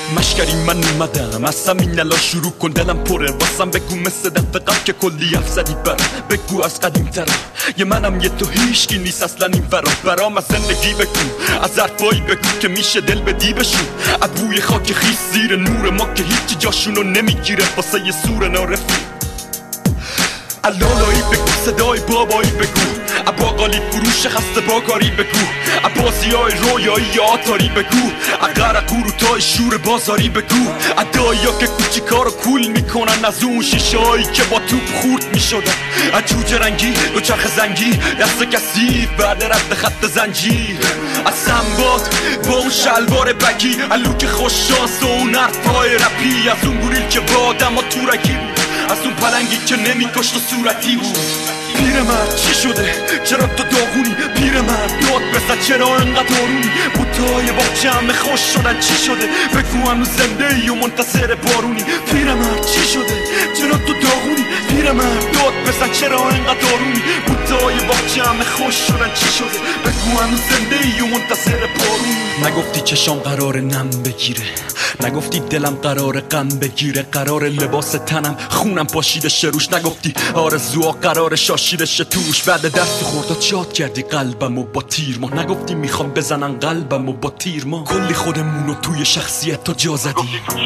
مشکری من اومدم از همین الان شروع کن دلم پره واسم بگو مثل دفعه قبل که کلی حرف زدی برام بگو از قدیم ترم یه منم یه تو هیچکی نیست اصلا این برام از زندگی بگو از حرفایی بگو که میشه دل بدی بشون از بوی خاک خیس زیر نور ما که هیچی جاشونو نمیگیره واسه یه سور نارفی علالایی بگو صدای بابایی بگو باقالی فروش خسته باکاری بگو بازی های رویایی آتاری بگو قرقورو تای شور بازاری بگو دایی ها که کوچیکا رو کول میکنن از اون شیشه هایی که با توپ خورد میشدن جوجه رنگی دو چرخ زنگی دست کثیف بعد رد خط زنجیر از سنباد با اون شلوار بگی لوک خوششانس و اون حرفای رپی از اون گوریل که با آدم ها تورکی بود از اون پلنگی که نمیکشت و صورتی بود پیرمرد چی شده؟ چرا تو داغونی؟ پیرمرد داد بزن چرا انقدر آرومی؟ بوتای باغچه همه خوش شدن چی شده؟ بگو هنوز زنده ای و منتظر بارونی پیرمرد چی شده؟ چرا تو داغونی؟ پیرمرد داد بزن چرا انقدر آرومی؟ بوتای باغچه همه خوش شدن چی شده؟ بگو هنوز زنده ای و منتظر بارونی نگفتی چشام قرار نم بگیره نگفتی دلم قرار غم بگیره قرار لباس تنم خونم پاشیده شروش نگفتی آرزوها قرار شاشیده شه توش بعد دست خوردات شاد کردی قلبمو با تیر ما نگفتی میخوام بزنن قلبمو با تیر ما کلی خودمونو توی شخصیت تا جا زدی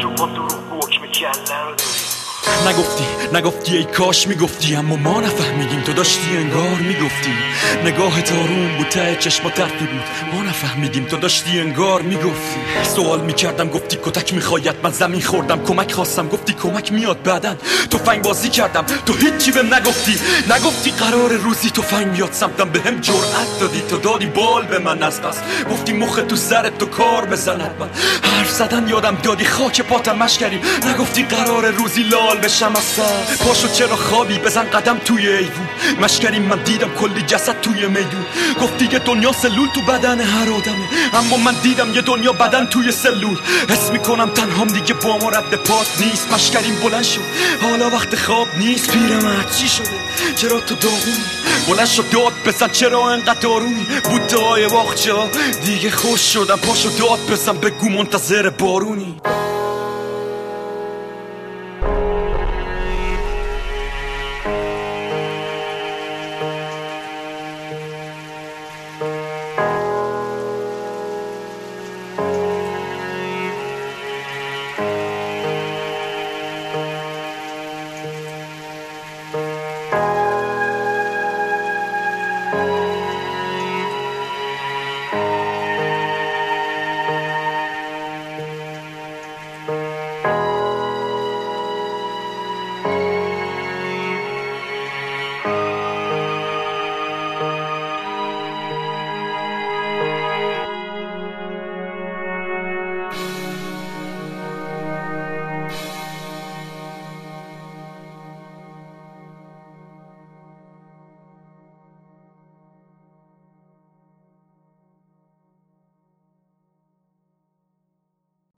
نگفتی ای کاش میگفتی اما ما نفهمیدیم تو داشتی انگار میگفتی نگاهت آروم بود ته چشمات حرفی بود ما نفهمیدیم تو داشتی انگار میگفتی سوال میکردم گفتی کتک میخواید من زمین خوردم کمک خواستم گفتی کمک میاد بعدن تفنگ بازی کردم تو هیچی بهم نگفتی قرار روزی تفنگ میاد سمتم بهم جرأت دادی تو دادی بال به من از قصد گفتی مخ تو سرت تو کار بزند من حرف زدن یادم دادی خاک پاتم مشکریم نگفتی قرار روزی لال بشم از سر پاشو چرا خوابی بزن قدم توی ایوون مشکریم من دیدم کلی جسد توی میدون گفتی یه دنیا سلول تو بدن هر آدمه اما من دیدم یه دنیا بدن توی سلول حس میکنم تنهام دیگه با ما رد پات نیست مشکریم بلند شد حالا وقت خواب نیست پیرمرد چی شده چرا تو داغونی بلند شد داد بزن چرا انقدر آرومی بوتهای باغچه دیگه خوش شدم پاشو داد بزن بگو منتظر بارونی